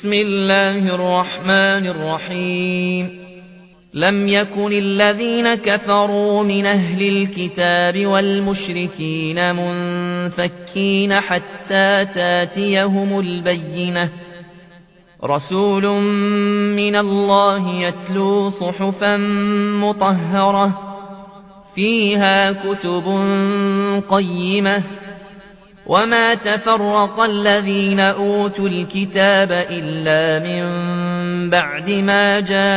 بسم الله الرحمن الرحيم لم يكن الذين كفروا من أهل الكتاب والمشركين منفكين حتى تاتيهم البينة رسول من الله يتلو صحفا مطهرة فيها كتب قيمة وما تفرق الذين أوتوا الكتاب إلا من بعد ما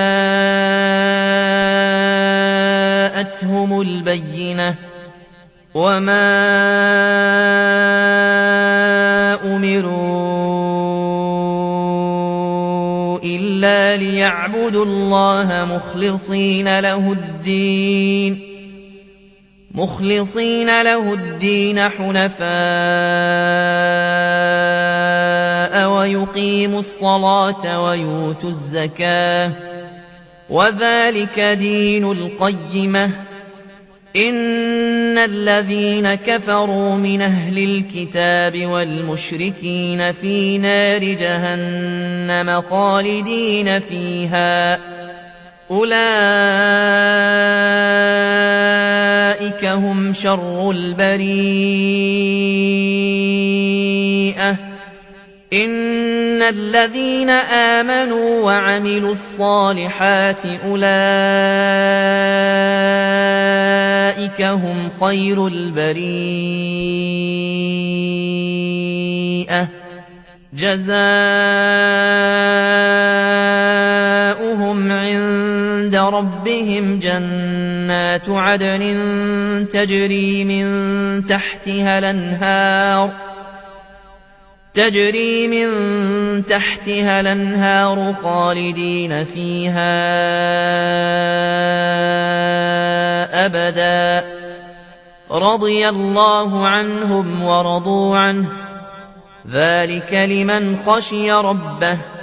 جاءتهم البينة وما أمروا إلا ليعبدوا الله مخلصين له الدين حنفاء ويقيموا الصلاة ويؤتوا الزكاة وذلك دين القيمة إن الذين كفروا من أهل الكتاب والمشركين في نار جهنم خالدين فيها أولئك هم شر البريئة إن الذين آمنوا وعملوا الصالحات أولئك هم خير البريئة جزاؤهم عند ربهم جنات عدن تجري من تحتها الأنهار خالدين فيها أبدا رضي الله عنهم ورضوا عنه ذلك لمن خشي ربه